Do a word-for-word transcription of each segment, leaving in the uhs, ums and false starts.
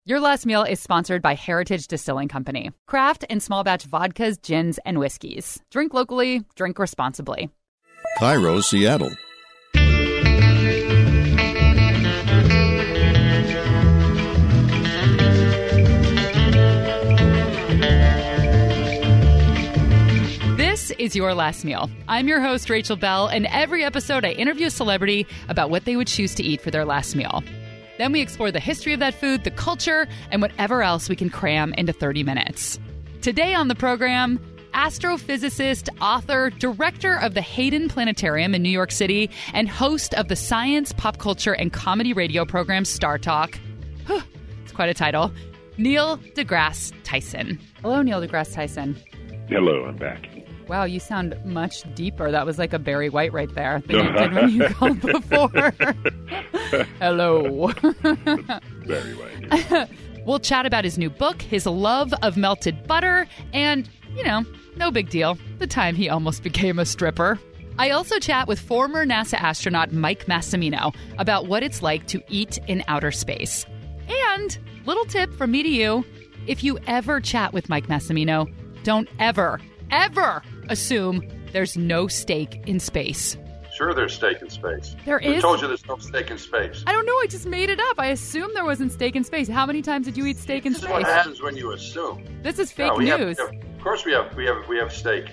Your Last Meal is sponsored by Heritage Distilling Company. Craft and small batch vodkas, gins, and whiskeys. Drink locally, drink responsibly. Cairo, Seattle. This is Your Last Meal. I'm your host, Rachel Bell, and every episode I interview a celebrity about what they would choose to eat for their last meal. Then we explore the history of that food, the culture, and whatever else we can cram into thirty minutes. Today on the program, astrophysicist, author, director of the Hayden Planetarium in New York City, and host of the science, pop culture, and comedy radio program Star Talk. Whew, it's quite a title. Neil deGrasse Tyson. Hello, Neil deGrasse Tyson. Hello, I'm back. Wow, you sound much deeper. That was like a Barry White right there than you did when you called before. Hello. Barry White. We'll chat about his new book, his love of melted butter, and, you know, no big deal, the time he almost became a stripper. I also chat with former NASA astronaut Mike Massimino about what it's like to eat in outer space. And, little tip from me to you, if you ever chat with Mike Massimino, don't ever, ever assume there's no steak in space. Sure, there's steak in space. There Who is? told you there's no steak in space? I don't know. I just made it up. I assumed there wasn't steak in space. How many times did you eat steak in This is space? what happens when you assume. This is fake No, we have- news. we have- of course, we have we have we have steak.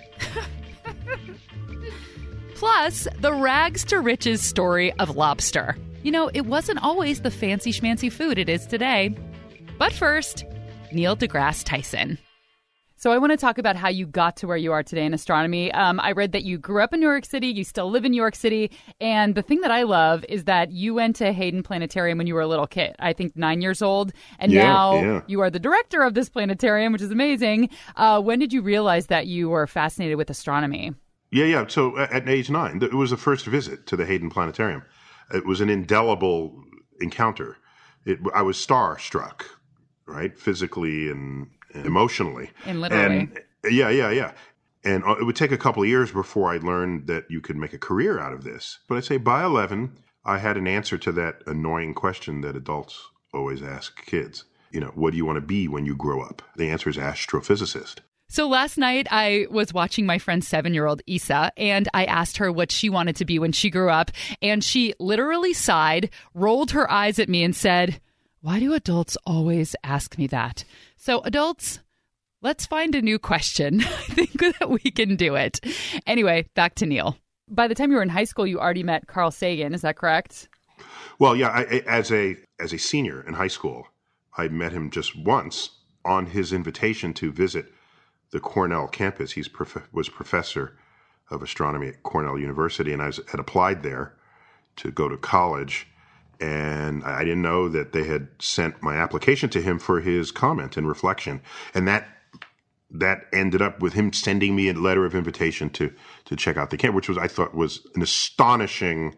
Plus, the rags to riches story of lobster. You know, it wasn't always the fancy schmancy food it is today. But first, Neil deGrasse Tyson. So I want to talk about how you got to where you are today in astronomy. Um, I read that you grew up in New York City, you still live in New York City, and the thing that I love is that you went to Hayden Planetarium when you were a little kid, I think nine years old, and Yeah, now yeah. you are the director of this planetarium, which is amazing. Uh, when did you realize that you were fascinated with astronomy? Yeah, yeah. So uh, at age nine, it was the first visit to the Hayden Planetarium. It was an indelible encounter. It, I was starstruck, right, physically and emotionally. And literally. And, yeah, yeah, yeah. And uh, it would take a couple of years before I learned that you could make a career out of this. But I'd say by eleven, I had an answer to that annoying question that adults always ask kids. You know, what do you want to be when you grow up? The answer is astrophysicist. So last night I was watching my friend's seven-year-old Isa, and I asked her what she wanted to be when she grew up. And she literally sighed, rolled her eyes at me and said, "Why do adults always ask me that?" So adults, let's find a new question. I think that we can do it. Anyway, back to Neil. By the time you were in high school, you already met Carl Sagan. Is that correct? Well, yeah, I, I- as a as a senior in high school, I met him just once on his invitation to visit the Cornell campus. He prof- was professor of astronomy at Cornell University, and I was, had applied there to go to college. And I didn't know that they had sent my application to him for his comment and reflection. And that that ended up with him sending me a letter of invitation to to check out the camp, which was I thought was an astonishing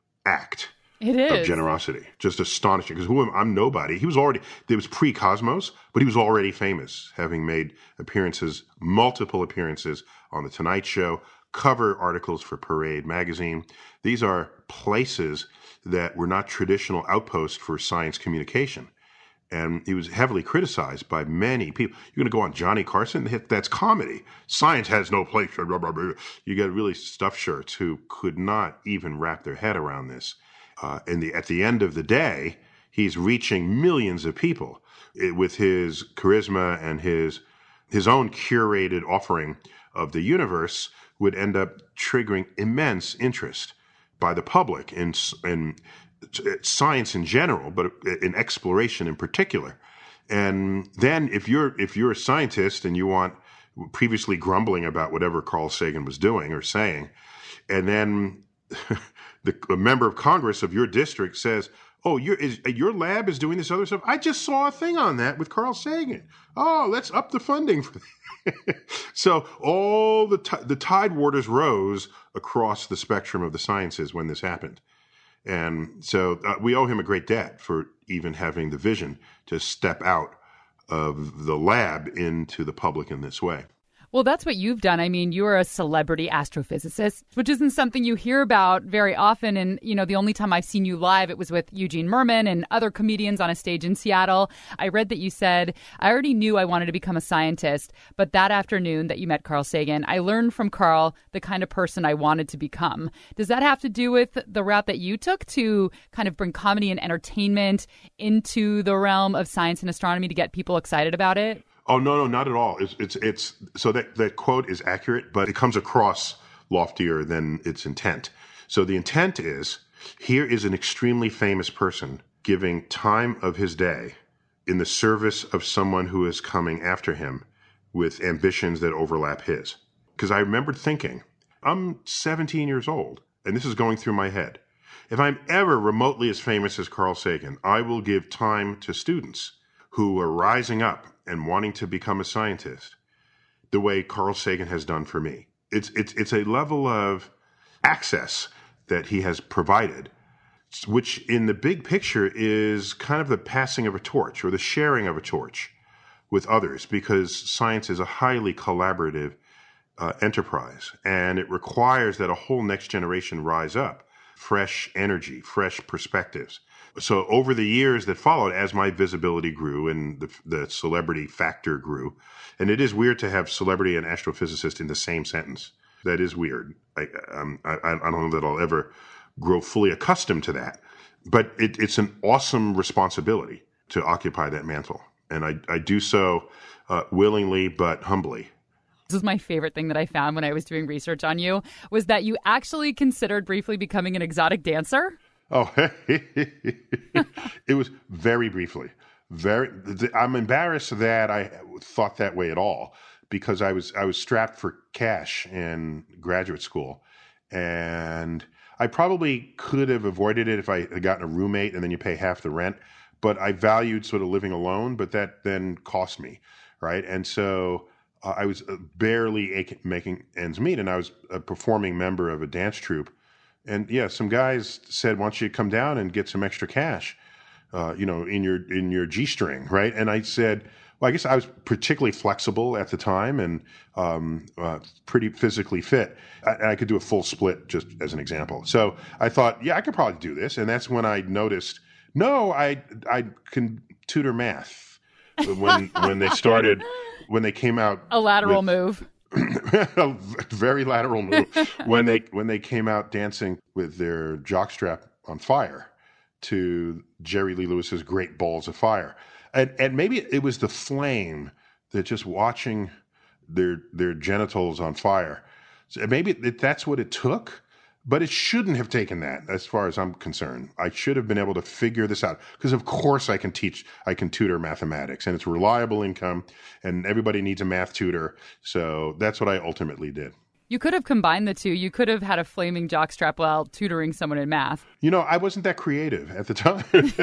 act It of is. generosity. Just astonishing. Because who am I'm nobody. He was already, it was pre-Cosmos, but he was already famous, having made appearances, multiple appearances on The Tonight Show, cover articles for Parade magazine. These are places that were not traditional outposts for science communication. And he was heavily criticized by many people. You're going to go on Johnny Carson? That's comedy. Science has no place. You got really stuffed shirts who could not even wrap their head around this. Uh, and the, at the end of the day, he's reaching millions of people it, with his charisma and his his own curated offering of the universe would end up triggering immense interest by the public in, in science in general, but in exploration in particular. And then if you're if you're a scientist and you want previously grumbling about whatever Carl Sagan was doing or saying, and then the a member of Congress of your district says, "Oh, your is your lab is doing this other stuff. I just saw a thing on that with Carl Sagan. Oh, let's up the funding for that." So all the t- the tide waters rose across the spectrum of the sciences when this happened. And so uh, we owe him a great debt for even having the vision to step out of the lab into the public in this way. Well, that's what you've done. I mean, you're a celebrity astrophysicist, which isn't something you hear about very often. And, you know, the only time I've seen you live, it was with Eugene Merman and other comedians on a stage in Seattle. I read that you said, I already knew I wanted to become a scientist, but that afternoon that you met Carl Sagan, I learned from Carl the kind of person I wanted to become. Does that have to do with the route that you took to kind of bring comedy and entertainment into the realm of science and astronomy to get people excited about it? Oh, no, no, not at all. It's, it's, it's so that, that quote is accurate, but it comes across loftier than its intent. So the intent is, here is an extremely famous person giving time of his day in the service of someone who is coming after him with ambitions that overlap his. Because I remembered thinking, I'm seventeen years old, and this is going through my head. If I'm ever remotely as famous as Carl Sagan, I will give time to students who are rising up and wanting to become a scientist the way Carl Sagan has done for me. It's, it's, it's a level of access that he has provided, which in the big picture is kind of the passing of a torch or the sharing of a torch with others, because science is a highly collaborative uh, enterprise, and it requires that a whole next generation rise up, fresh energy, fresh perspectives. So over the years that followed, as my visibility grew and the, the celebrity factor grew, and it is weird to have celebrity and astrophysicist in the same sentence. That is weird. I, um, I, I don't know that I'll ever grow fully accustomed to that. But it, it's an awesome responsibility to occupy that mantle. And I, I do so uh, willingly but humbly. This is my favorite thing that I found when I was doing research on you, was that you actually considered briefly becoming an exotic dancer. Oh, it was very briefly. Very. I'm embarrassed that I thought that way at all, because I was I was strapped for cash in graduate school, and I probably could have avoided it if I had gotten a roommate and then you pay half the rent. But I valued sort of living alone, but that then cost me, right? And so uh, I was barely making ends meet, and I was a performing member of a dance troupe. And yeah, some guys said, "Why don't you come down and get some extra cash, uh, you know, in your in your G-string, right?" And I said, "Well, I guess I was particularly flexible at the time and um, uh, pretty physically fit. I, I could do a full split, just as an example." So I thought, yeah, I could probably do this. And that's when I noticed, no, I I can tutor math when when they started when they came out a lateral with, move. A very lateral move when they when they came out dancing with their jockstrap on fire to Jerry Lee Lewis's Great Balls of Fire, and and maybe it was the flame that just watching their their genitals on fire. So maybe it, that's what it took, but it shouldn't have taken that, as far as I'm concerned. I should have been able to figure this out, because of course I can teach, I can tutor mathematics, and it's reliable income, and everybody needs a math tutor. So that's what I ultimately did. You could have combined the two. You could have had a flaming jockstrap while tutoring someone in math. You know, I wasn't that creative at the time.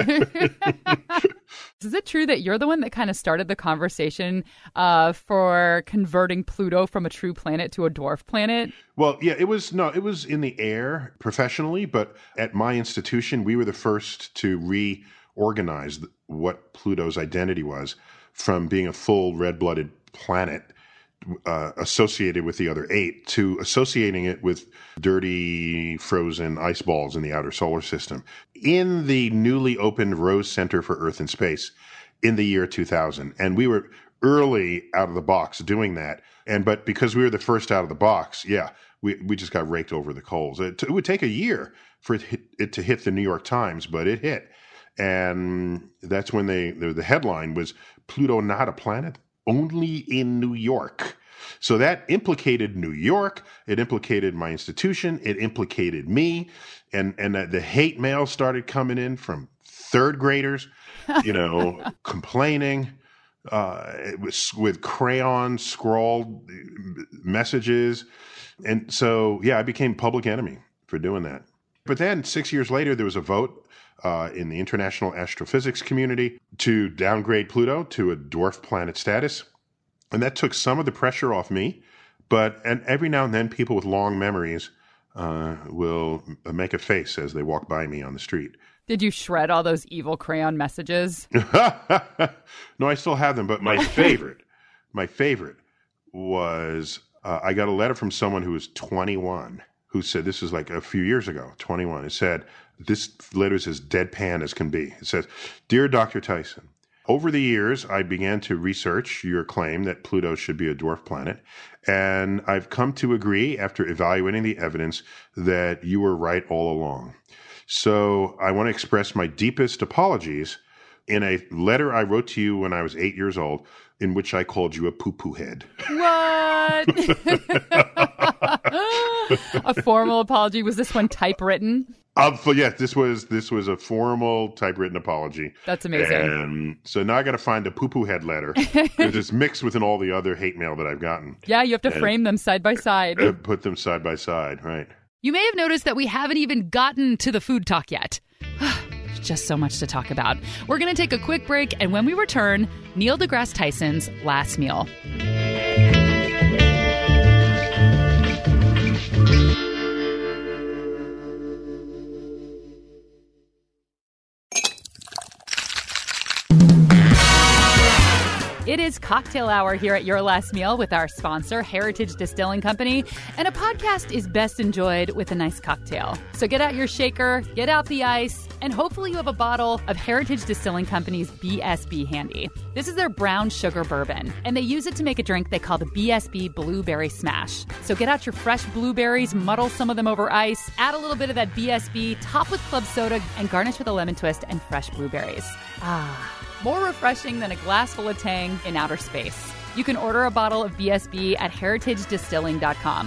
Is it true that you're the one that kind of started the conversation uh, for converting Pluto from a true planet to a dwarf planet? Well, yeah, it was, no, it was in the air professionally, but at my institution, we were the first to reorganize what Pluto's identity was from being a full red-blooded planet Uh, associated with the other eight to associating it with dirty frozen ice balls in the outer solar system in the newly opened Rose Center for Earth and Space in the year two thousand. And we were early out of the box doing that. And but because we were the first out of the box, yeah, we, we just got raked over the coals. It, it would take a year for it, hit, it to hit the New York Times, but it hit. And that's when they the, the headline was Pluto not a planet? Only in New York. So that implicated New York. It implicated my institution. It implicated me. And and the hate mail started coming in from third graders, you know, complaining uh, it was with crayon scrawled messages. And so, yeah, I became public enemy for doing that. But then six years later, there was a vote Uh, in the international astrophysics community to downgrade Pluto to a dwarf planet status. And that took some of the pressure off me. But and every now and then, people with long memories uh, will make a face as they walk by me on the street. Did you shred all those evil crayon messages? No, I still have them. But my favorite, my favorite was uh, I got a letter from someone who was twenty-one who said, this was like a few years ago, twenty-one. It said, this letter is as deadpan as can be. It says, Dear Doctor Tyson, over the years, I began to research your claim that Pluto should be a dwarf planet, and I've come to agree, after evaluating the evidence, that you were right all along. So I want to express my deepest apologies in a letter I wrote to you when I was eight years old, in which I called you a poo-poo head. What? A formal apology? Was this one typewritten? Um, but yes, this was this was a formal typewritten apology. That's amazing. And so now I got to find a poo-poo head letter. It's mixed within all the other hate mail that I've gotten. Yeah, you have to and frame them side by side. Uh, put them side by side, right. You may have noticed that we haven't even gotten to the food talk yet. There's just so much to talk about. We're going to take a quick break, and when we return, Neil deGrasse Tyson's last meal. It is cocktail hour here at Your Last Meal with our sponsor, Heritage Distilling Company, and a podcast is best enjoyed with a nice cocktail. So get out your shaker, get out the ice, and hopefully you have a bottle of Heritage Distilling Company's B S B handy. This is their brown sugar bourbon, and they use it to make a drink they call the B S B Blueberry Smash. So get out your fresh blueberries, muddle some of them over ice, add a little bit of that B S B, top with club soda, and garnish with a lemon twist and fresh blueberries. Ah, more refreshing than a glass full of Tang in outer space. You can order a bottle of B S B at heritage distilling dot com.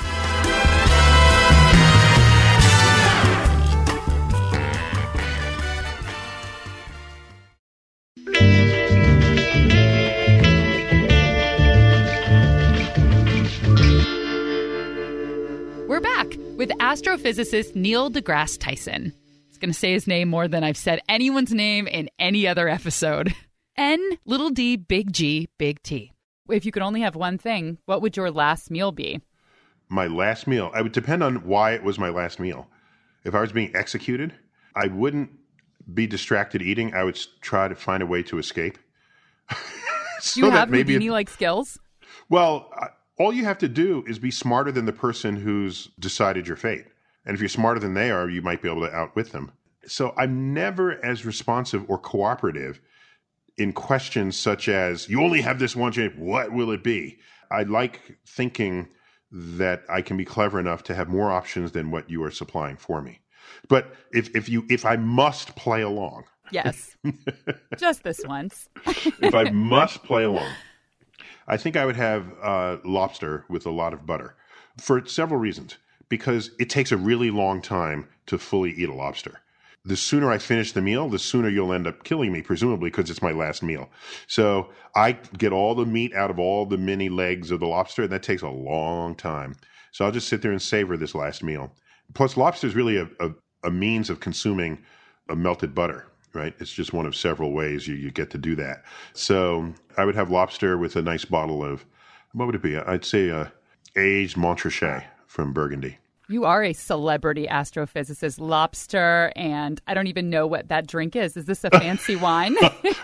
We're back with astrophysicist Neil deGrasse Tyson. Going to say his name more than I've said anyone's name in any other episode. N, little d, big G, big T. If you could only have one thing, what would your last meal be? My last meal? It would depend on why it was my last meal. If I was being executed, I wouldn't be distracted eating. I would try to find a way to escape. so Do you have Houdini-like skills? Well, all you have to do is be smarter than the person who's decided your fate. And if you're smarter than they are, you might be able to outwit them. So I'm never as responsive or cooperative in questions such as, you only have this one chance, what will it be? I like thinking that I can be clever enough to have more options than what you are supplying for me. But if, if you if I must play along. Yes, just this once. If I must play along, I think I would have uh, lobster with a lot of butter for several reasons. Because it takes a really long time to fully eat a lobster. The sooner I finish the meal, the sooner you'll end up killing me, presumably, because it's my last meal. So I get all the meat out of all the mini legs of the lobster, and that takes a long time. So I'll just sit there and savor this last meal. Plus, lobster is really a, a, a means of consuming a melted butter, right? It's just one of several ways you, you get to do that. So I would have lobster with a nice bottle of, what would it be? I'd say uh, aged Montrachet from Burgundy. You are a celebrity astrophysicist. Lobster, and I don't even know what that drink is. Is this a fancy wine?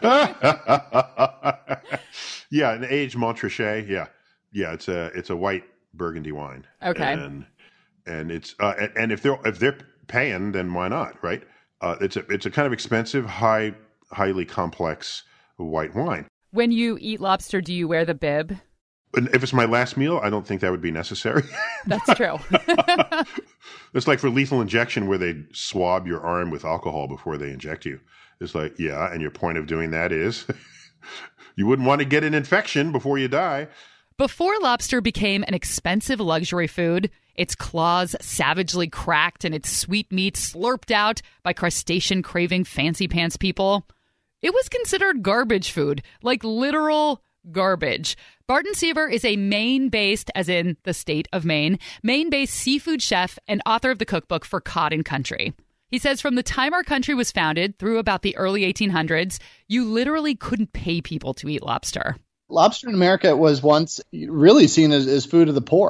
Yeah, an aged Montrachet. Yeah, yeah. It's a it's a white Burgundy wine. Okay. And and it's uh, and, and if they're if they're paying, then why not? Right. Uh, it's a it's a kind of expensive, high, highly complex white wine. When you eat lobster, do you wear the bib? If it's my last meal, I don't think that would be necessary. That's true. It's like for lethal injection where they swab your arm with alcohol before they inject you. It's like, yeah, and your point of doing that is you wouldn't want to get an infection before you die. Before lobster became an expensive luxury food, its claws savagely cracked and its sweet meat slurped out by crustacean-craving fancy pants people, it was considered garbage food, like literal garbage. Barton Seaver is a Maine-based, as in the state of Maine, Maine-based seafood chef and author of the cookbook For Cod and Country. He says from the time our country was founded through about the early eighteen hundreds, you literally couldn't pay people to eat lobster. Lobster in America was once really seen as, as food of the poor.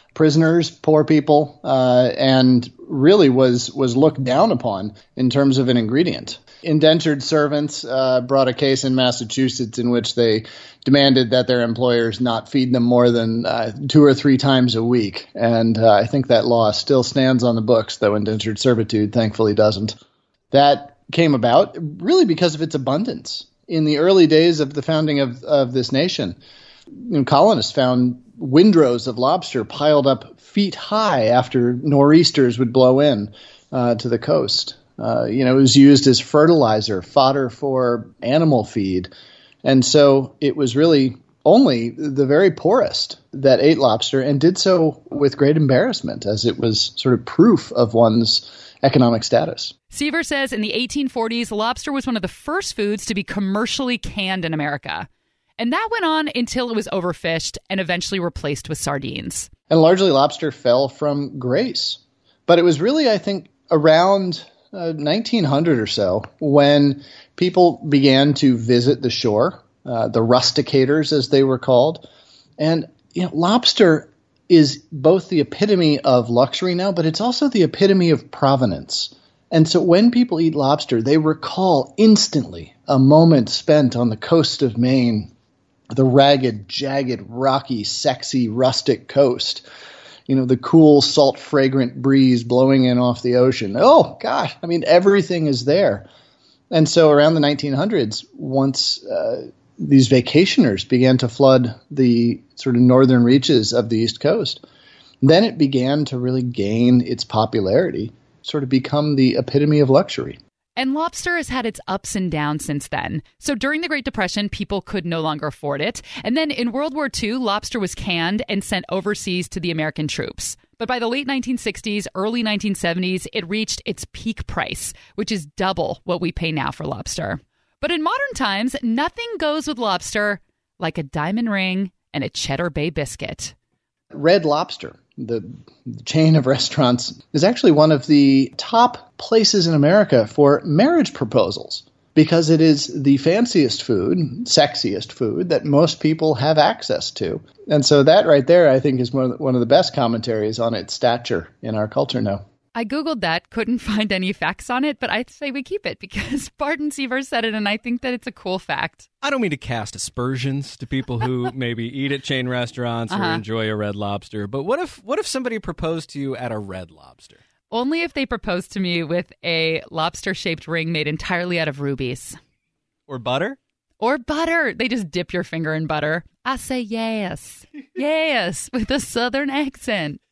prisoners, poor people, uh, and really was was looked down upon in terms of an ingredient. Indentured servants uh, brought a case in Massachusetts in which they demanded that their employers not feed them more than uh, two or three times a week. And uh, I think that law still stands on the books, though indentured servitude thankfully doesn't. That came about really because of its abundance. In the early days of the founding of, of this nation, you know, colonists found windrows of lobster piled up feet high after nor'easters would blow in uh, to the coast. Uh, you know, it was used as fertilizer, fodder for animal feed. And so it was really only the very poorest that ate lobster and did so with great embarrassment, as it was sort of proof of one's economic status. Seaver says in the eighteen forties, lobster was one of the first foods to be commercially canned in America. And that went on until it was overfished and eventually replaced with sardines. And largely lobster fell from grace. But it was really, I think, around uh, nineteen hundred or so when people began to visit the shore, uh, the rusticators as they were called. And you know, lobster is both the epitome of luxury now, but it's also the epitome of provenance. And so when people eat lobster, they recall instantly a moment spent on the coast of Maine, the ragged, jagged, rocky, sexy, rustic coast. You know, the cool, salt, fragrant breeze blowing in off the ocean. Oh, God, I mean, everything is there. And so around the nineteen hundreds, once uh, these vacationers began to flood the sort of northern reaches of the East Coast, then it began to really gain its popularity, sort of become the epitome of luxury. And lobster has had its ups and downs since then. So during the Great Depression, people could no longer afford it. And then in World War Two, lobster was canned and sent overseas to the American troops. But by the late nineteen sixties, early nineteen seventies, it reached its peak price, which is double what we pay now for lobster. But in modern times, nothing goes with lobster like a diamond ring and a Cheddar Bay biscuit. Red Lobster, the chain of restaurants, is actually one of the top places in America for marriage proposals because it is the fanciest food, sexiest food that most people have access to. And so that right there, I think, is one of the, one of the best commentaries on its stature in our culture now. I Googled that, couldn't find any facts on it, but I'd say we keep it because Barton Seaver said it, and I think that it's a cool fact. I don't mean to cast aspersions to people who maybe eat at chain restaurants uh-huh. or enjoy a Red Lobster, but what if what if somebody proposed to you at a Red Lobster? Only if they proposed to me with a lobster-shaped ring made entirely out of rubies. Or butter? Or butter. They just dip your finger in butter. I say yes. Yes, with a southern accent.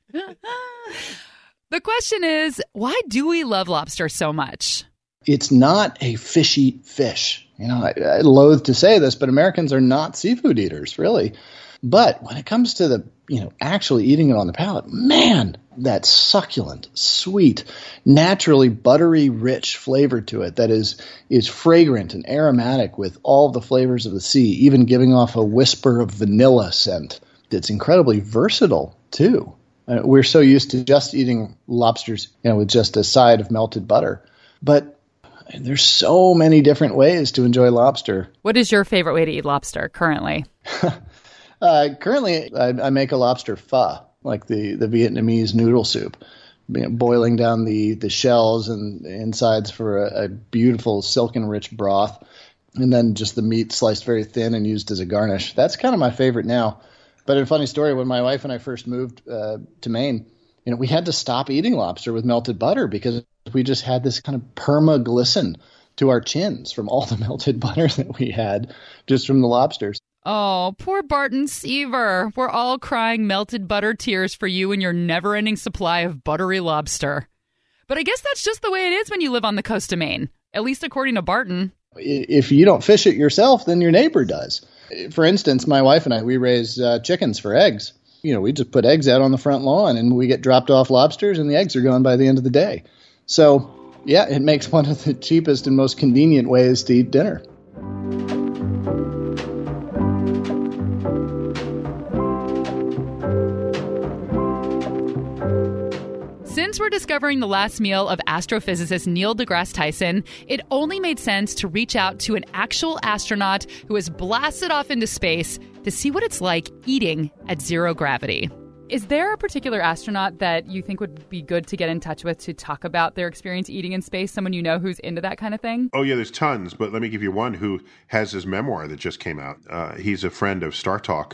The question is, why do we love lobster so much? It's not a fishy fish. You know, I, I loathe to say this, but Americans are not seafood eaters, really. But when it comes to the, you know, actually eating it on the palate, man, that succulent, sweet, naturally buttery, rich flavor to it that is is fragrant and aromatic with all the flavors of the sea, even giving off a whisper of vanilla scent. It's incredibly versatile, too. Uh, we're so used to just eating lobsters, you know, with just a side of melted butter. But there's so many different ways to enjoy lobster. What is your favorite way to eat lobster currently? uh, currently, I, I make a lobster pho, like the, the Vietnamese noodle soup, you know, boiling down the, the shells and insides for a, a beautiful silken rich broth, and then just the meat sliced very thin and used as a garnish. That's kind of my favorite now. But a funny story, when my wife and I first moved uh, to Maine, you know, we had to stop eating lobster with melted butter because we just had this kind of perma glisten to our chins from all the melted butter that we had just from the lobsters. Oh, poor Barton Seaver. We're all crying melted butter tears for you and your never-ending supply of buttery lobster. But I guess that's just the way it is when you live on the coast of Maine, at least according to Barton. If you don't fish it yourself, then your neighbor does. For instance, my wife and I, we raise uh, chickens for eggs. You know, we just put eggs out on the front lawn and we get dropped off lobsters and the eggs are gone by the end of the day. So, yeah, it makes one of the cheapest and most convenient ways to eat dinner. Since we're discovering the last meal of astrophysicist Neil deGrasse Tyson, it only made sense to reach out to an actual astronaut who has blasted off into space to see what it's like eating at zero gravity. Is there a particular astronaut that you think would be good to get in touch with to talk about their experience eating in space? Someone you know who's into that kind of thing? Oh, yeah, there's tons. But let me give you one who has his memoir that just came out. Uh, he's a friend of Star Talk.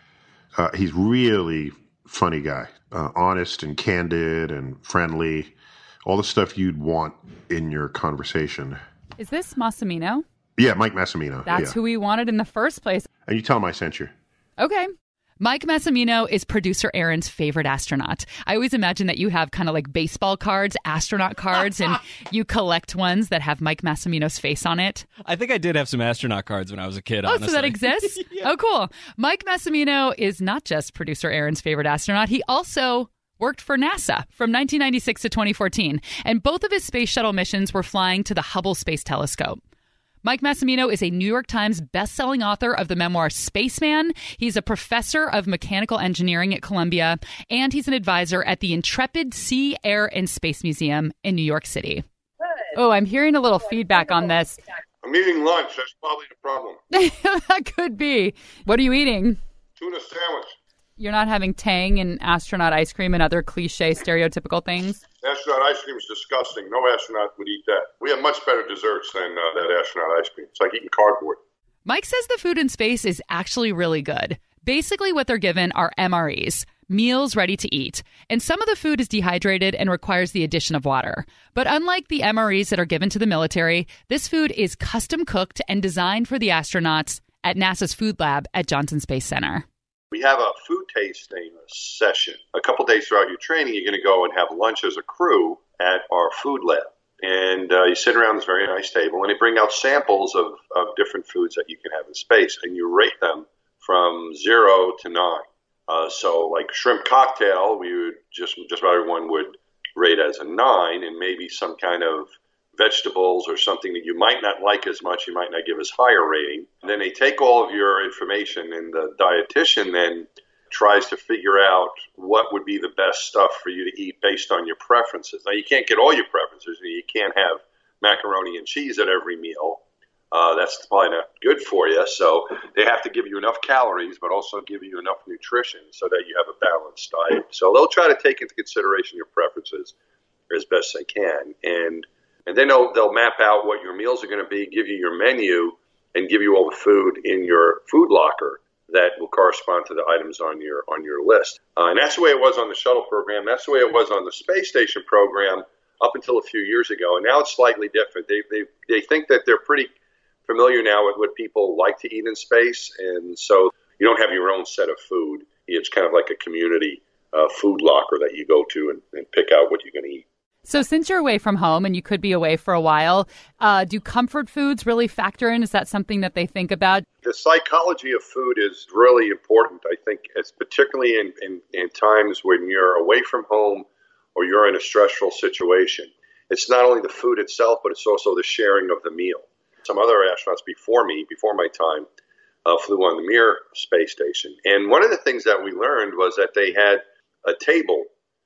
Uh, he's really funny guy, uh, honest and candid and friendly, all the stuff you'd want in your conversation. Is this Massimino? Yeah, Mike Massimino. That's yeah. who we wanted in the first place. And you tell him I sent you. Okay. Mike Massimino is producer Aaron's favorite astronaut. I always imagine that you have kind of like baseball cards, astronaut cards, and you collect ones that have Mike Massimino's face on it. I think I did have some astronaut cards when I was a kid, oh, honestly. so that exists? Yeah. Oh, cool. Mike Massimino is not just producer Aaron's favorite astronaut. He also worked for NASA from nineteen ninety-six to twenty fourteen, and both of his space shuttle missions were flying to the Hubble Space Telescope. Mike Massimino is a New York Times bestselling author of the memoir Spaceman. He's a professor of mechanical engineering at Columbia, and he's an advisor at the Intrepid Sea, Air, and Space Museum in New York City. Good. Oh, I'm hearing a little feedback on this. I'm eating lunch. That's probably the problem. That could be. What are you eating? Tuna sandwich. You're not having Tang and astronaut ice cream and other cliche stereotypical things? Astronaut ice cream is disgusting. No astronaut would eat that. We have much better desserts than uh, that astronaut ice cream. It's like eating cardboard. Mike says the food in space is actually really good. Basically, what they're given are M R Es, meals ready to eat. And some of the food is dehydrated and requires the addition of water. But unlike the M R Es that are given to the military, this food is custom cooked and designed for the astronauts at NASA's food lab at Johnson Space Center. We have a food tasting session. A couple days throughout your training, you're going to go and have lunch as a crew at our food lab. And uh, you sit around this very nice table, and they bring out samples of, of different foods that you can have in space, and you rate them from zero to nine. Uh, so like shrimp cocktail, we would just, just about everyone would rate as a nine, and maybe some kind of vegetables or something that you might not like as much, you might not give as higher rating. And then they take all of your information, and the dietitian then tries to figure out what would be the best stuff for you to eat based on your preferences. Now, you can't get all your preferences. You can't have macaroni and cheese at every meal. Uh, that's probably not good for you. So they have to give you enough calories, but also give you enough nutrition so that you have a balanced diet. So they'll try to take into consideration your preferences as best they can. And And then they'll, they'll map out what your meals are going to be, give you your menu, and give you all the food in your food locker that will correspond to the items on your on your list. Uh, and that's the way it was on the shuttle program. That's the way it was on the space station program up until a few years ago. And now it's slightly different. They they they think that they're pretty familiar now with what people like to eat in space, and so you don't have your own set of food. It's kind of like a community uh, food locker that you go to and, and pick out what you're going to eat. So since you're away from home and you could be away for a while, uh, do comfort foods really factor in? Is that something that they think about? The psychology of food is really important. I think it's particularly in, in, in times when you're away from home or you're in a stressful situation. It's not only the food itself, but it's also the sharing of the meal. Some other astronauts before me, before my time, uh, flew on the Mir space station. And one of the things that we learned was that they had a table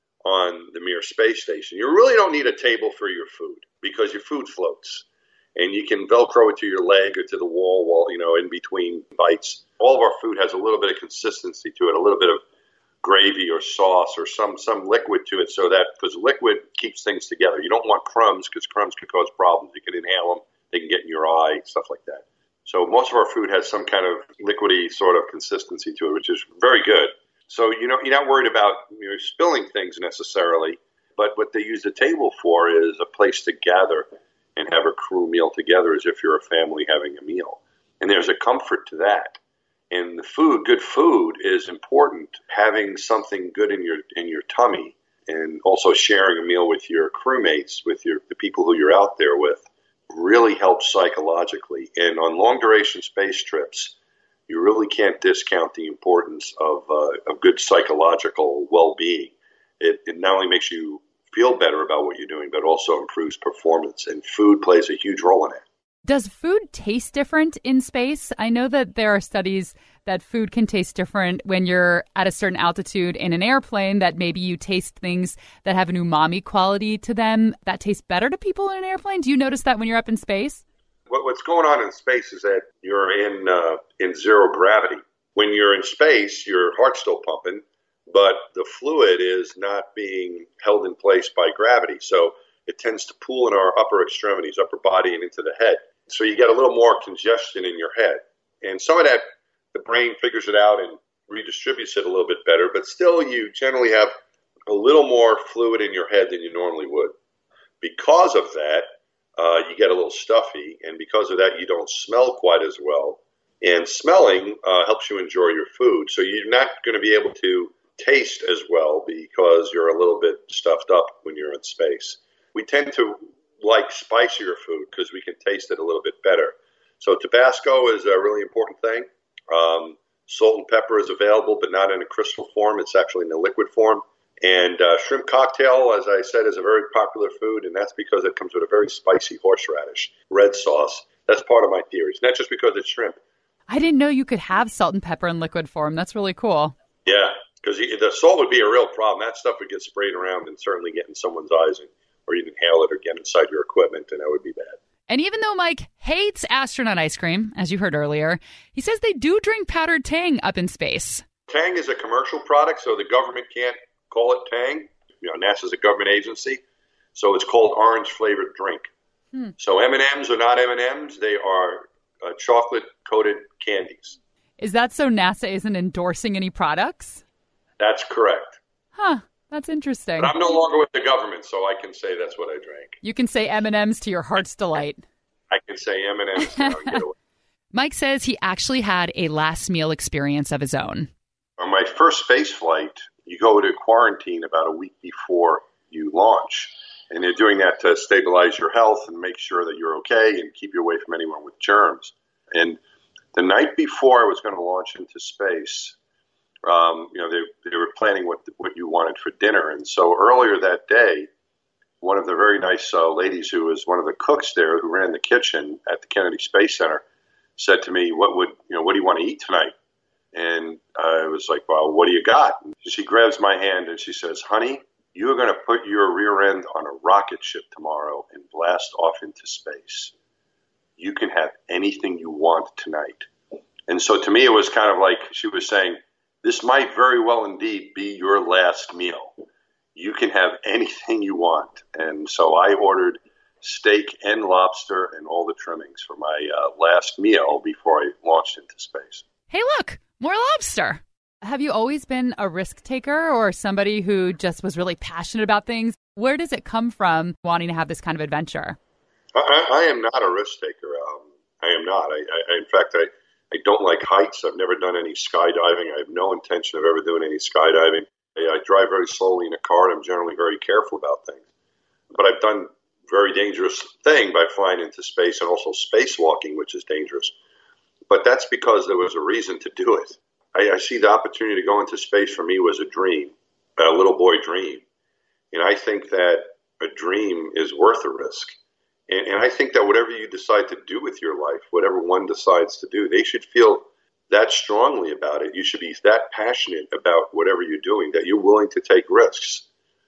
on the Mir space station. You really don't need a table for your food because your food floats, and you can Velcro it to your leg or to the wall while, you know, in between bites. All of our food has a little bit of consistency to it, a little bit of gravy or sauce or some, some liquid to it, so that, because liquid keeps things together. You don't want crumbs because crumbs can cause problems. You can inhale them. They can get in your eye, stuff like that. So most of our food has some kind of liquidy sort of consistency to it, which is very good. So, you know, you're not worried about, you know, spilling things necessarily, but what they use the table for is a place to gather and have a crew meal together as if you're a family having a meal. And there's a comfort to that. And the food, good food is important. Having something good in your in your tummy, and also sharing a meal with your crewmates, with your the people who you're out there with, really helps psychologically. And on long duration space trips, you really can't discount the importance of, uh, of good psychological well-being. It, it not only makes you feel better about what you're doing, but also improves performance. And food plays a huge role in it. Does food taste different in space? I know that there are studies that food can taste different when you're at a certain altitude in an airplane, that maybe you taste things that have an umami quality to them that taste better to people in an airplane. Do you notice that when you're up in space? What, what's going on in space is that you're in uh, in zero gravity. When you're in space, your heart's still pumping, but the fluid is not being held in place by gravity. So it tends to pool in our upper extremities, upper body, and into the head. So you get a little more congestion in your head. And some of that, the brain figures it out and redistributes it a little bit better, but still you generally have a little more fluid in your head than you normally would. Because of that, uh, you get a little stuffy, and because of that, you don't smell quite as well. And smelling uh, helps you enjoy your food. So you're not going to be able to taste as well because you're a little bit stuffed up when you're in space. We tend to like spicier food because we can taste it a little bit better. So Tabasco is a really important thing. Um, salt and pepper is available, but not in a crystal form. It's actually in a liquid form. And uh, shrimp cocktail, as I said, is a very popular food, and that's because it comes with a very spicy horseradish, red sauce. That's part of my theories, not just because it's shrimp. I didn't know you could have salt and pepper in liquid form. That's really cool. Yeah, because the salt would be a real problem. That stuff would get sprayed around and certainly get in someone's eyes, and, or you'd inhale it or get inside your equipment, and that would be bad. And even though Mike hates astronaut ice cream, as you heard earlier, he says they do drink powdered Tang up in space. Tang is a commercial product, so the government can't call it Tang. You know, NASA's a government agency, so it's called orange-flavored drink. Hmm. So M and M's are not M and M's. They are uh, chocolate-coated candies. Is that so NASA isn't endorsing any products? That's correct. Huh. That's interesting. But I'm no longer with the government, so I can say that's what I drank. You can say M and M's to your heart's delight. I can say M and M's now and get away. Mike says he actually had a last meal experience of his own. On my first space flight, you go to quarantine about a week before you launch. And they're doing that to stabilize your health and make sure that you're okay and keep you away from anyone with germs. And the night before I was going to launch into space, Um, you know, they, they were planning what what you wanted for dinner. And so earlier that day, one of the very nice uh, ladies who was one of the cooks there who ran the kitchen at the Kennedy Space Center said to me, what would, you know, what do you want to eat tonight? And I was like, well, what do you got? And she grabs my hand and she says, honey, you're going to put your rear end on a rocket ship tomorrow and blast off into space. You can have anything you want tonight. And so to me, it was kind of like she was saying, this might very well indeed be your last meal. You can have anything you want. And so I ordered steak and lobster and all the trimmings for my uh, last meal before I launched into space. Hey, look, more lobster. Have you always been a risk taker or somebody who just was really passionate about things? Where does it come from wanting to have this kind of adventure? I, I am not a risk taker. Um, I am not. I, I, in fact, I I don't like heights. I've never done any skydiving. I have no intention of ever doing any skydiving. I, I drive very slowly in a car, and I'm generally very careful about things. But I've done a very dangerous thing by flying into space and also spacewalking, which is dangerous. But that's because there was a reason to do it. I, I see the opportunity to go into space for me was a dream, a little boy dream. And I think that a dream is worth a risk. And, and I think that whatever you decide to do with your life, whatever one decides to do, they should feel that strongly about it. You should be that passionate about whatever you're doing that you're willing to take risks.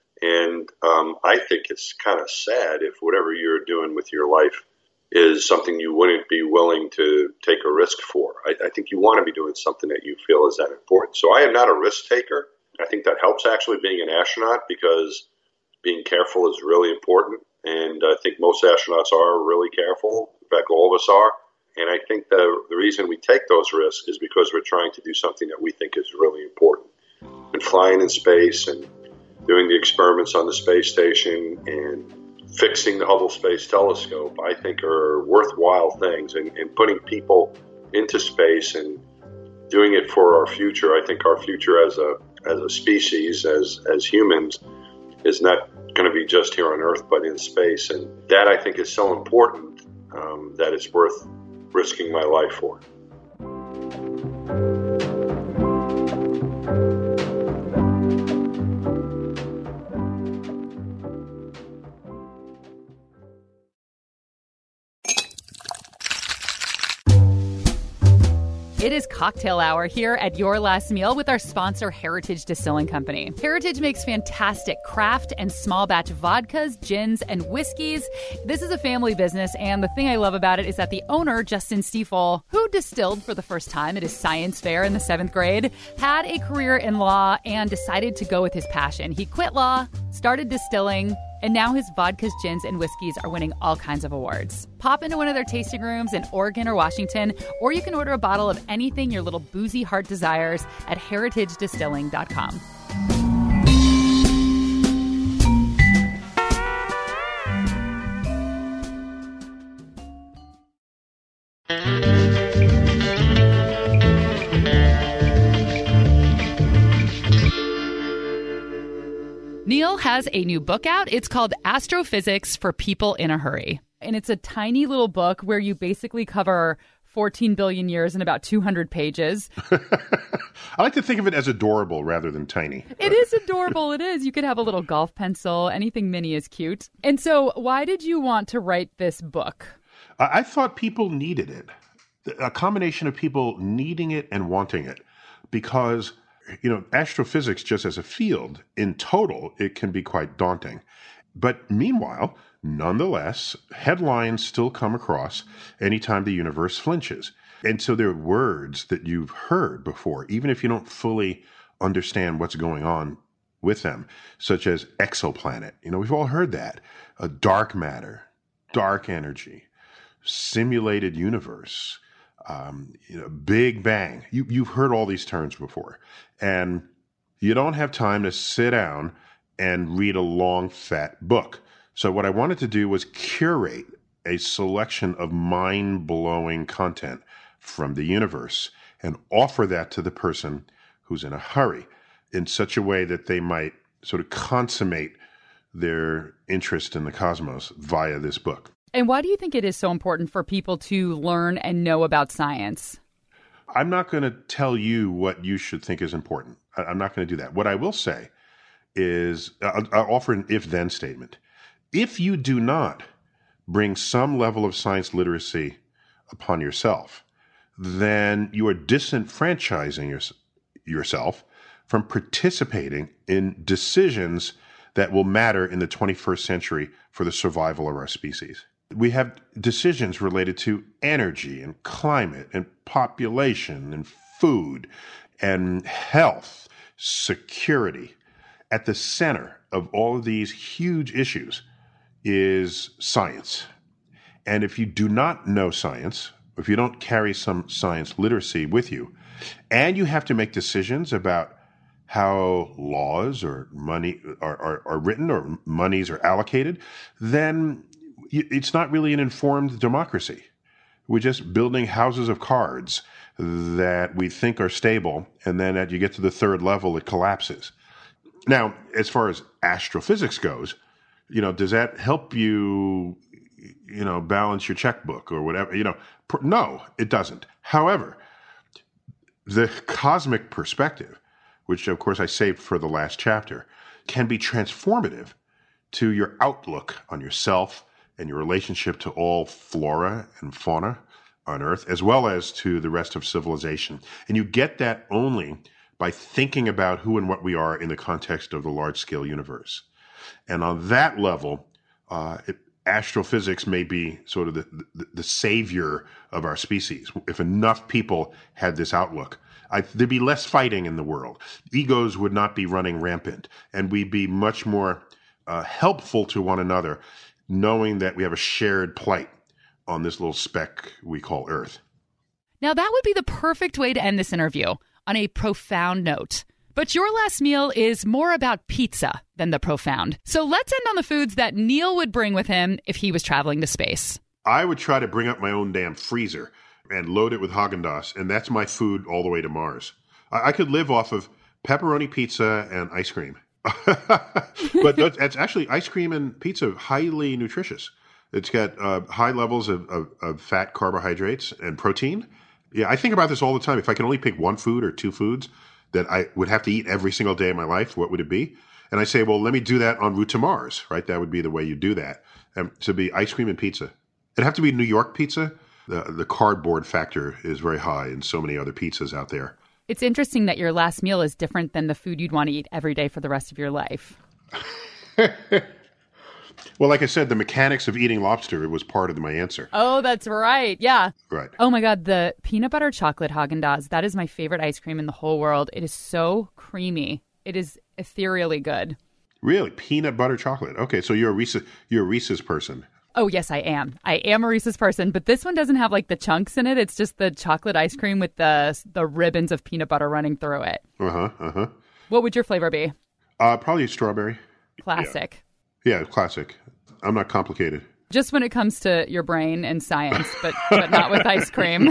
And um, I think it's kind of sad if whatever you're doing with your life is something you wouldn't be willing to take a risk for. I, I think you want to be doing something that you feel is that important. So I am not a risk taker. I think that helps actually being an astronaut because being careful is really important. And I think most astronauts are really careful. In fact, all of us are. And I think the, the reason we take those risks is because we're trying to do something that we think is really important. And flying in space and doing the experiments on the space station and fixing the Hubble Space Telescope, I think are worthwhile things. And, and putting people into space and doing it for our future, I think our future as a as a species, as as humans, is not going to be just here on Earth, but in space. And that, I think, is so important um, that it's worth risking my life for. It is cocktail hour here at Your Last Meal with our sponsor, Heritage Distilling Company. Heritage makes fantastic craft and small batch vodkas, gins, and whiskeys. This is a family business, and the thing I love about it is that the owner, Justin Stiefel, who distilled for the first time at his science fair in the seventh grade, had a career in law and decided to go with his passion. He quit law, started distilling, and now his vodkas, gins, and whiskeys are winning all kinds of awards. Pop into one of their tasting rooms in Oregon or Washington, or you can order a bottle of anything your little boozy heart desires at heritage distilling dot com. Neil has a new book out. It's called Astrophysics for People in a Hurry. And it's a tiny little book where you basically cover fourteen billion years in about two hundred pages. I like to think of it as adorable rather than tiny. It is adorable. It is. You could have a little golf pencil. Anything mini is cute. And so why did you want to write this book? I, I thought people needed it. A combination of people needing it and wanting it. Because, you know, astrophysics just as a field, in total, it can be quite daunting. But meanwhile, nonetheless, headlines still come across anytime the universe flinches. And so there are words that you've heard before, even if you don't fully understand what's going on with them, such as exoplanet. You know, we've all heard that. A dark matter, dark energy, simulated universe, um, you know, Big Bang. You, you've heard all these terms before. And you don't have time to sit down and read a long, fat book. So what I wanted to do was curate a selection of mind-blowing content from the universe and offer that to the person who's in a hurry in such a way that they might sort of consummate their interest in the cosmos via this book. And why do you think it is so important for people to learn and know about science? I'm not going to tell you what you should think is important. I'm not going to do that. What I will say is I'll, I'll offer an if-then statement. If you do not bring some level of science literacy upon yourself, then you are disenfranchising your, yourself from participating in decisions that will matter in the twenty-first century for the survival of our species. We have decisions related to energy and climate and population and food and health, security. At the center of all of these huge issues is science. And if you do not know science, if you don't carry some science literacy with you, and you have to make decisions about how laws or money are, are, are written or monies are allocated, then it's not really an informed democracy. We're just building houses of cards that we think are stable, and then as you get to the third level, it collapses. Now, as far as astrophysics goes, you know, does that help you, you know, balance your checkbook or whatever? You know, no, it doesn't. However, the cosmic perspective, which of course I saved for the last chapter, can be transformative to your outlook on yourself and your relationship to all flora and fauna on Earth, as well as to the rest of civilization. And you get that only by thinking about who and what we are in the context of the large-scale universe. And on that level, uh, it, astrophysics may be sort of the, the, the savior of our species. If enough people had this outlook, I, there'd be less fighting in the world. Egos would not be running rampant, and we'd be much more uh, helpful to one another, knowing that we have a shared plight on this little speck we call Earth. Now, that would be the perfect way to end this interview, on a profound note. But Your Last Meal is more about pizza than the profound. So let's end on the foods that Neil would bring with him if he was traveling to space. I would try to bring up my own damn freezer and load it with Haagen-Dazs, and that's my food all the way to Mars. I, I could live off of pepperoni pizza and ice cream. But it's actually ice cream and pizza, highly nutritious. It's got uh, high levels of, of, of fat, carbohydrates, and protein. Yeah, I think about this all the time. If I can only pick one food or two foods that I would have to eat every single day of my life, what would it be? And I say, well, let me do that en route to Mars, right? That would be the way you do that. Um, to be ice cream and pizza. It'd have to be New York pizza, the, the cardboard factor is very high in so many other pizzas out there. It's interesting that your last meal is different than the food you'd want to eat every day for the rest of your life. Well, like I said, the mechanics of eating lobster was part of my answer. Oh, that's right. Yeah. Right. Oh, my God. The peanut butter chocolate Haagen-Dazs, that is my favorite ice cream in the whole world. It is so creamy. It is ethereally good. Really? Peanut butter chocolate. Okay, so you're a Reese's, you're a Reese's person. Oh, yes, I am. I am a Reese's person, but this one doesn't have like the chunks in it. It's just the chocolate ice cream with the the ribbons of peanut butter running through it. Uh-huh, uh-huh. What would your flavor be? Uh, probably strawberry. Classic. Yeah, classic. I'm not complicated. Just when it comes to your brain and science, but, but not with ice cream.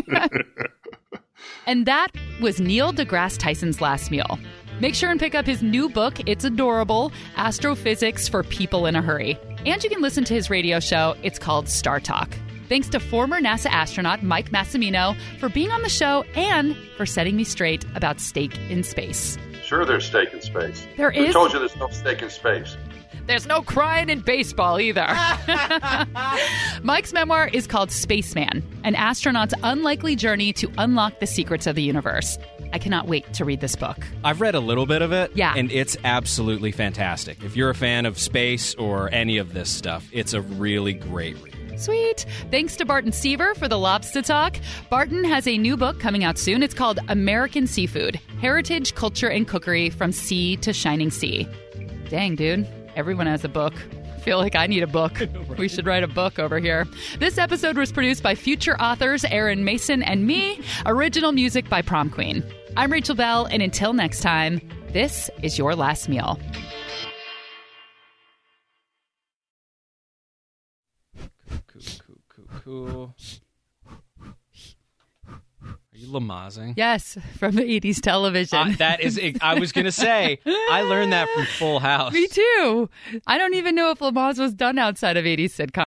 And that was Neil deGrasse Tyson's last meal. Make sure and pick up his new book, It's Adorable, Astrophysics for People in a Hurry. And you can listen to his radio show. It's called Star Talk. Thanks to former NASA astronaut Mike Massimino for being on the show and for setting me straight about steak in space. Sure, there's steak in space. There Who is? told you there's no steak in space? There's no crying in baseball either. Mike's memoir is called Spaceman, an astronaut's unlikely journey to unlock the secrets of the universe. I cannot wait to read this book. I've read a little bit of it, Yeah. and it's absolutely fantastic. If you're a fan of space or any of this stuff, it's a really great read. Sweet. Thanks to Barton Seaver for the Lobster Talk. Barton has a new book coming out soon. It's called American Seafood, Heritage, Culture, and Cookery from Sea to Shining Sea. Dang, dude. Everyone has a book. I feel like I need a book. We should write a book over here. This episode was produced by future authors Aaron Mason and me. Original music by Prom Queen. I'm Rachel Bell, and until next time, this is Your Last Meal. Cool, cool, cool, cool. Are you Lamassing? Yes, from the eighties television. Uh, that is, I was going to say, I learned that from Full House. Me too. I don't even know if Lamaze was done outside of eighties sitcom.